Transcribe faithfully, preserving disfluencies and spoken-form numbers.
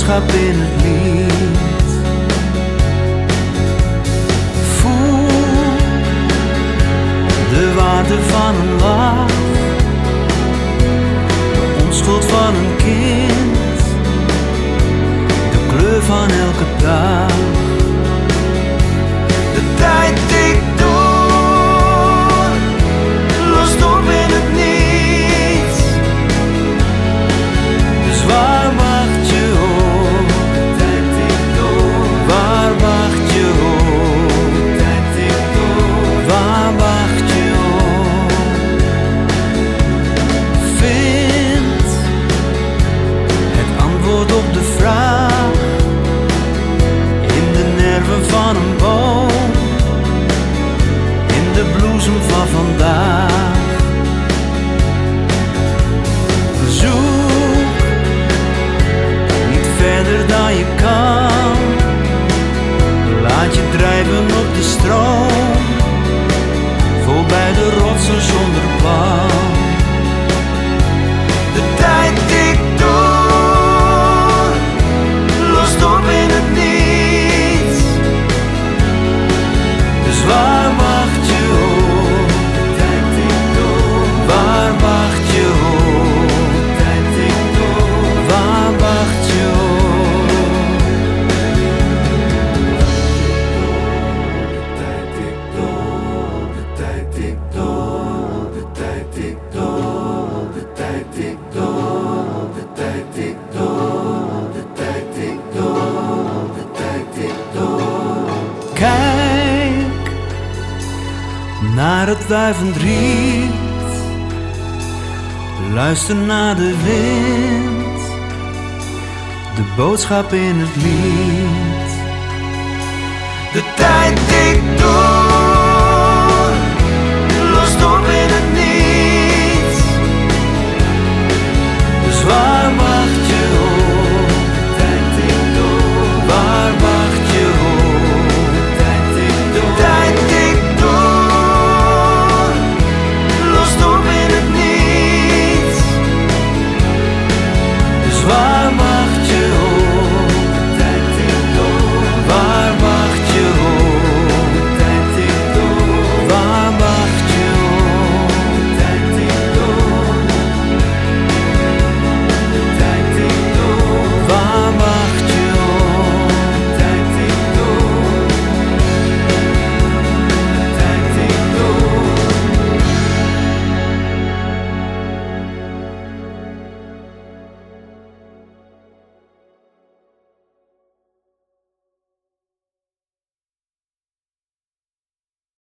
boodschap in het lied. Voel de waarde van een lach, de onschuld van een kind, de kleur van elke dag. De tijd tikt door, lost op in het niets. Dus waar wacht je op? De tijd tikt door. Waar wacht je op? De tijd tikt door. Waar wacht je op? Vind het antwoord op de vraag in de nerven van een boom, in de bloesem van vandaag. Zoek niet verder dan je kan, laat je drijven op de stroom, voorbij de rotsen zonder plan. De tijd tikt door, lost op in het niets. Dus waar wacht je op? De tijd tikt door. Waar wacht je op? De tijd tikt door. Waar wacht je op? De tijd tikt door. De tijd tikt door. De tijd tikt door. De tijd tikt door. De tijd tikt door. De tijd tikt door. De tijd tikt door. Kijk naar het wuivend riet, luister naar de wind, de boodschap in het lied. De tijd tikt door, lost op in het niets. Dus waar wacht je op? De tijd tikt door. Waar wacht je op? De tijd tikt door. De tijd tikt door, lost op in het niets. Dus waar